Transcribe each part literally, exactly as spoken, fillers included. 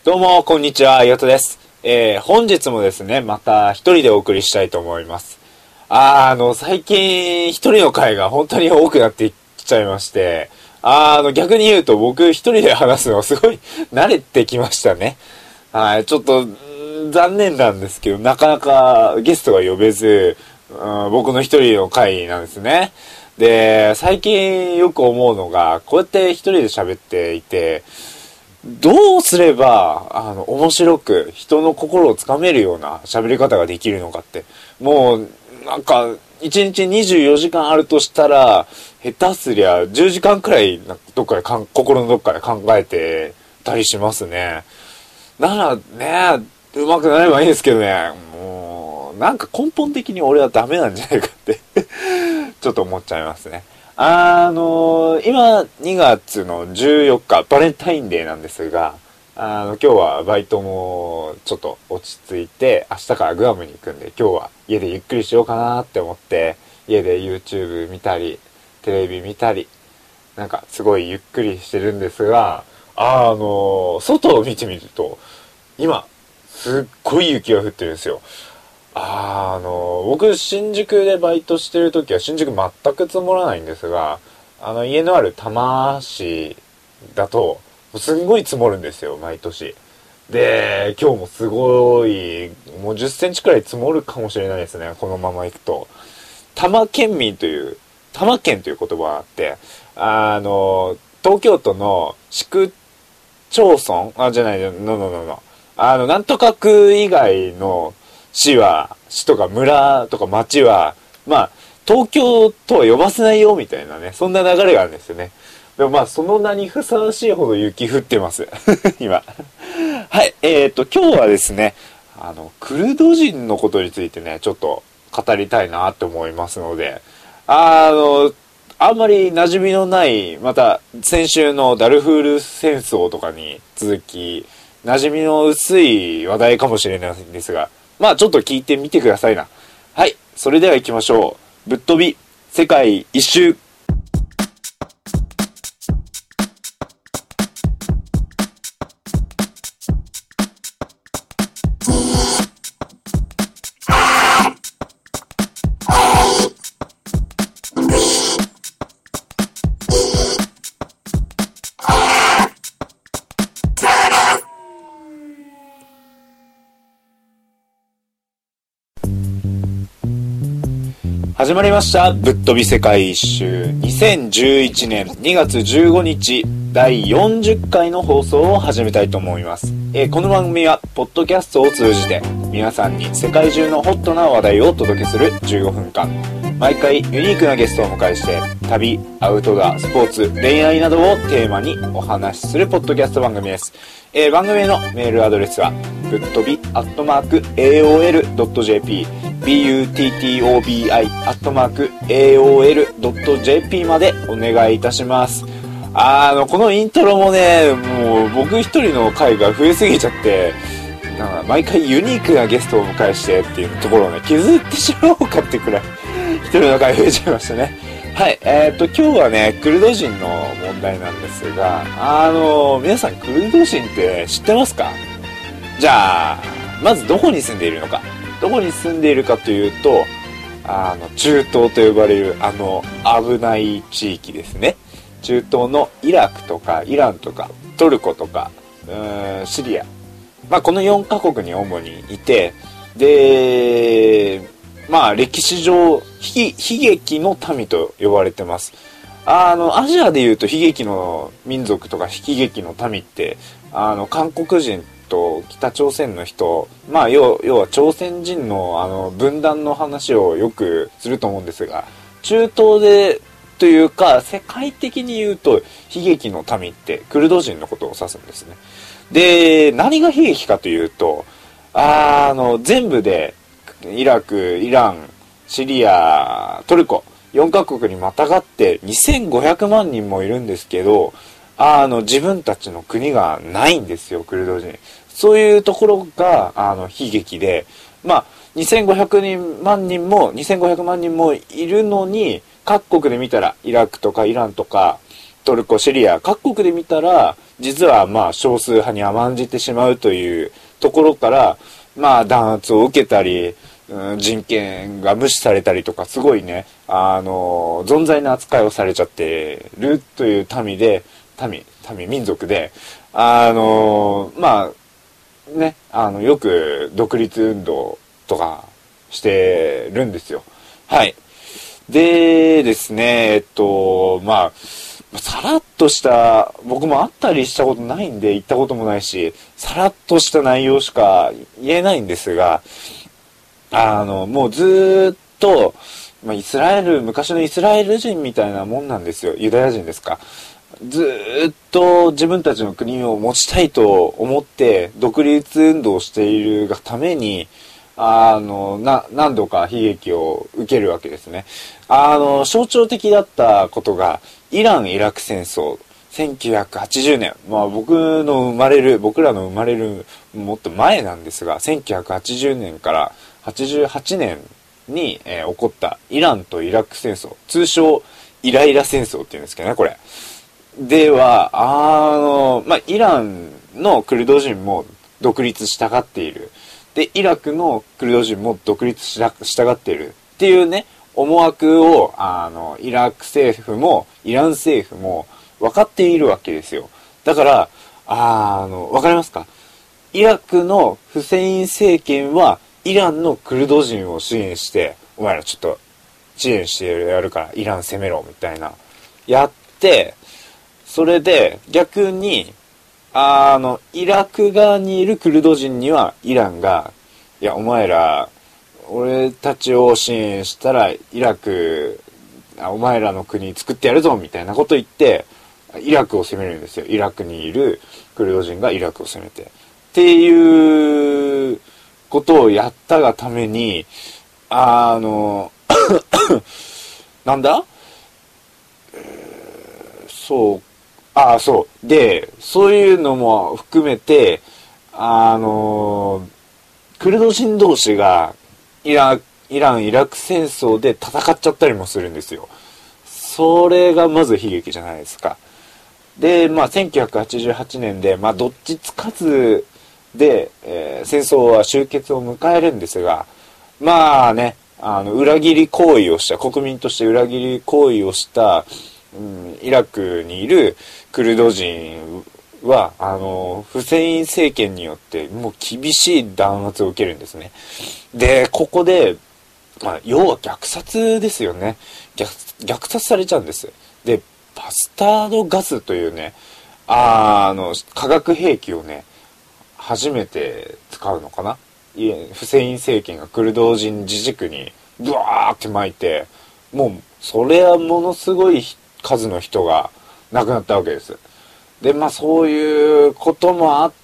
どうも、こんにちは、岩田です。えー、本日もですね、また一人でお送りしたいと思います。あー、あの、最近一人の回が本当に多くなってきちゃいまして、あー、あの、逆に言うと僕一人で話すのすごい慣れてきましたね。はい、ちょっと、残念なんですけど、なかなかゲストが呼べず、うん、僕の一人の回なんですね。で、最近よく思うのが、こうやって一人で喋っていて、どうすれば、あの、面白く人の心をつかめるような喋り方ができるのかって。もう、なんか、いちにちにじゅうよじかんあるとしたら、下手すりゃじゅうじかんくらい、どっかでかん、心のどっかで考えてたりしますね。ならね、うまくなればいいんですけどね、もう、なんか根本的に俺はダメなんじゃないかってちょっと思っちゃいますね。あのー、今にがつのじゅうよっかバレンタインデーなんですが、あの今日はバイトもちょっと落ち着いて明日からグアムに行くんで、今日は家でゆっくりしようかなって思って家で YouTube 見たりテレビ見たりなんかすごいゆっくりしてるんですが、あのー、外を見てみると今すっごい雪が降ってるんですよ。ああの僕新宿でバイトしてる時は新宿全く積もらないんですが、あの家のある多摩市だとすんごい積もるんですよ、毎年。で今日もすごいもうじゅっセンチくらい積もるかもしれないですね、このまま行くと。多摩県民という多摩県という言葉があって、あの東京都の市区町村あじゃないののののあのなんとか区以外の市は、市とか村とか町は、まあ、東京とは呼ばせないよ、みたいなね、そんな流れがあるんですよね。でもまあ、その名にふさわしいほど雪降ってます。今。はい、えーと、今日はですね、あの、クルド人のことについてね、ちょっと語りたいなと思いますので、あの、あんまり馴染みのない、また、先週のダルフール戦争とかに続き、馴染みの薄い話題かもしれないんですが、まあちょっと聞いてみてくださいな。はい、それでは行きましょう。ぶっ飛び世界一周。始まりました。ぶっ飛び世界一周。にせんじゅういちねんにがつじゅうごにちだいよんじゅっかいの放送を始めたいと思います。えー、この番組はポッドキャストを通じて皆さんに世界中のホットな話題をお届けするじゅうごふんかん。毎回ユニークなゲストをお迎えして旅、アウトドア、スポーツ、恋愛などをテーマにお話しするポッドキャスト番組です。えー、番組のメールアドレスはぶっ飛びアットマーク エーオーエルドットジェーピービーユーティーティーオービーアイ アットマーク エーオーエルドットジェーピー までお願いいたします。あのこのイントロもね、もう僕一人の回が増えすぎちゃって、なんか毎回ユニークなゲストをお迎えしてっていうところをね削ってしまおうかってくらい一人の回増えちゃいましたね。はい、えー、っと今日はねクルド人の問題なんですが、あの皆さんクルド人って知ってますか？じゃあまずどこに住んでいるのか。どこに住んでいるかというと、あの中東と呼ばれるあの危ない地域ですね。中東のイラクとかイランとかトルコとかうーんシリア、まあ、このよんカ国に主にいて、でまあ歴史上悲劇の民と呼ばれてます。あのアジアでいうと悲劇の民族とか悲劇の民ってあの韓国人と北朝鮮の人、まあ 要, 要は朝鮮人のあの分断の話をよくすると思うんですが、中東でというか世界的に言うと悲劇の民ってクルド人のことを指すんですね。で何が悲劇かというと、あの全部でイラク、イラン、シリア、トルコよんカ国にまたがってにせんごひゃくまんにんもいるんですけど、あの自分たちの国がないんですよ、クルド人。そういうところがあの悲劇で、まあにせんごひゃくまんにんもにせんごひゃくまんにんもいるのに、各国で見たらイラクとかイランとかトルコ、シリア、各国で見たら、実はまあ少数派に甘んじてしまうというところから、まあ弾圧を受けたり、うん、人権が無視されたりとか、すごいね、あの、存在な扱いをされちゃってるという民で、民、民、民族で、あの、まあ、ね、あの、よく独立運動とかしてるんですよ。はい。でですね、えっと、まあ、さらっとした、僕も会ったりしたことないんで行ったこともないし、さらっとした内容しか言えないんですが、あの、もうずーっと、まあ、イスラエル、昔のイスラエル人みたいなもんなんですよ。ユダヤ人ですか。ずーっと自分たちの国を持ちたいと思って独立運動をしているがために、あの、な、何度か悲劇を受けるわけですね。あの、象徴的だったことが、イラン・イラク戦争、せんきゅうひゃくはちじゅうねん。まあ僕の生まれる、僕らの生まれるもっと前なんですが、せんきゅうひゃくはちじゅうねんからはちじゅうはちねんに、えー、起こったイランとイラク戦争。通称、イライラ戦争って言うんですけどね、これ。では、あの、まあ、イランのクルド人も独立したがっている。で、イラクのクルド人も独立したがっている。っていうね、思惑を、あの、イラク政府も、イラン政府も分かっているわけですよ。だから、あの、わかりますか？イラクのフセイン政権は、イランのクルド人を支援して、お前らちょっと支援してやるからイラン攻めろ、みたいな。やって、それで逆に、あの、イラク側にいるクルド人にはイランが、いや、お前ら、俺たちを支援したらイラク、お前らの国作ってやるぞみたいなこと言って、イラクを攻めるんですよ。イラクにいるクルド人がイラクを攻めて。っていうことをやったがために、あの、なんだ、えー、そう、ああ、そう。で、そういうのも含めて、あの、クルド人同士がイラ、イラン・イラク戦争で戦っちゃったりもするんですよ。それがまず悲劇じゃないですか。で、まあ、せんきゅうひゃくはちじゅうはちねんで、まあ、どっちつかずで、えー、戦争は終結を迎えるんですが、まあね、あの、裏切り行為をした、国民として裏切り行為をした、うん、イラクにいるクルド人は、あの、フセイン政権によってもう厳しい弾圧を受けるんですね。で、ここで、まあ、要は虐殺ですよね。虐、虐殺されちゃうんです。で、バスタードガスというね、あの、化学兵器をね、初めて使うのかな。フセイン政権がクルド人自治区にブワーって巻いて、もうそれはものすごい数の人が亡くなったわけです。で、まあそういうこともあって、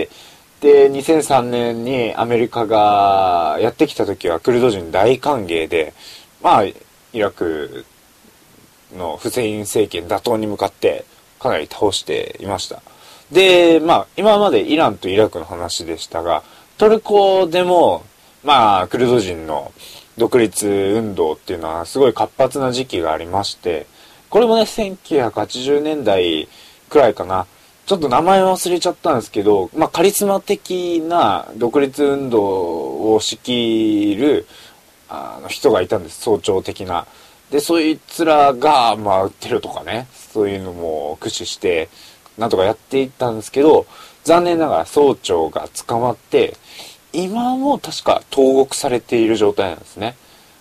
で、にせんさんねんにアメリカがやってきた時はクルド人大歓迎で、まあイラクのフセイン政権打倒に向かってかなり倒していました。で、まあ今までイランとイラクの話でしたが、トルコでも、まあクルド人の独立運動っていうのはすごい活発な時期がありまして、これもね、せんきゅうひゃくはちじゅうねんだいくらいかな。ちょっと名前忘れちゃったんですけど、まあ、カリスマ的な独立運動を仕切るあの人がいたんです。総長的な。で、そいつらが、まあ、テロとかね、そういうのも駆使して、なんとかやっていったんですけど、残念ながら総長が捕まって、今も確か投獄されている状態なんですね。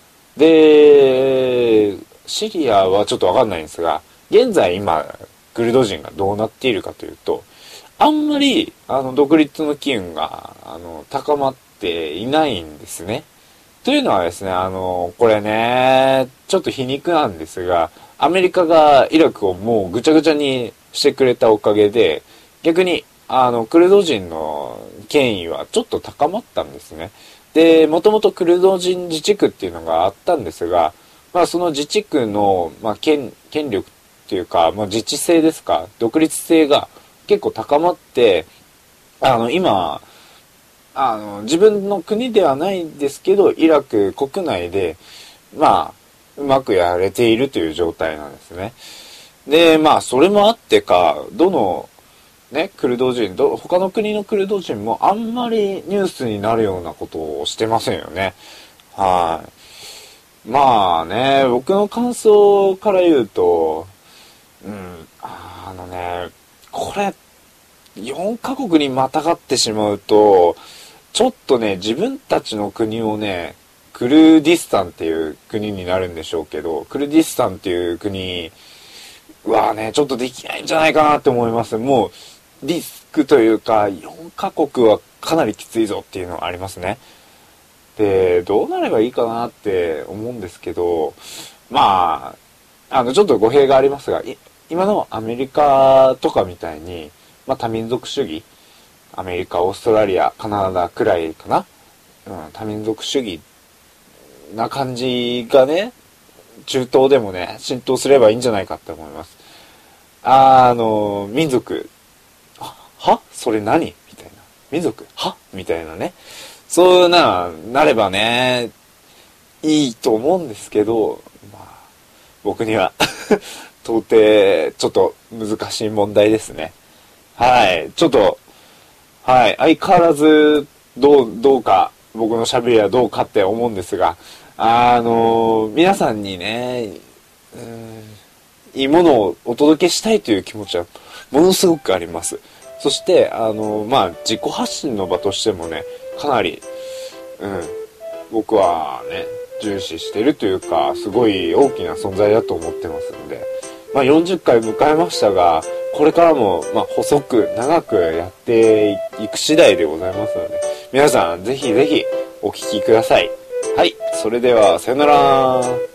で、シリアはちょっとわかんないんですが、現在今、クルド人がどうなっているかというと、あんまり、あの、独立の機運が、あの、高まっていないんですね。というのはですね、あの、これね、ちょっと皮肉なんですが、アメリカがイラクをもうぐちゃぐちゃにしてくれたおかげで、逆に、あの、クルド人の権威はちょっと高まったんですね。で、もともとクルド人自治区っていうのがあったんですが、まあその自治区の、まあ、権、権力っていうか、まあ、自治性ですか、独立性が結構高まって、あの、今、あの、自分の国ではないんですけど、イラク国内で、まあ、うまくやれているという状態なんですね。 で、まあ、それもあってか、どの、ね、クルド人、ど、他の国のクルド人もあんまりニュースになるようなことをしてませんよね。はい。まあね、僕の感想から言うと、うん、あのね、これ、よんカ国にまたがってしまうと、ちょっとね、自分たちの国をね、クルディスタンっていう国になるんでしょうけど、クルディスタンっていう国はね、ちょっとできないんじゃないかなって思います。もう、リスクというか、よんカ国はかなりきついぞっていうのはありますね。で、どうなればいいかなって思うんですけど、まあ、あの、ちょっと語弊がありますが、今のアメリカとかみたいに、まあ多民族主義、アメリカ、オーストラリア、カナダくらいかな、うん、多民族主義な感じがね、中東でもね、浸透すればいいんじゃないかって思います。あ、あの、民族、ははそれ何みたいな。民族はみたいなね。そうな、なればね、いいと思うんですけど、まあ、僕には、到底、ちょっと難しい問題ですね。はい。ちょっと、はい。相変わらず、どう、どうか、僕の喋りはどうかって思うんですが、あの、皆さんにね、うーん、いいものをお届けしたいという気持ちは、ものすごくあります。そして、あの、まあ、自己発信の場としてもね、かなり、うん、僕はね、重視してるというか、すごい大きな存在だと思ってますので、まあ、よんじゅっかい迎えましたが、これからも、まあ、細く、長くやっていく次第でございますので、皆さん、ぜひぜひお聞きください。はい、それでは、さよなら。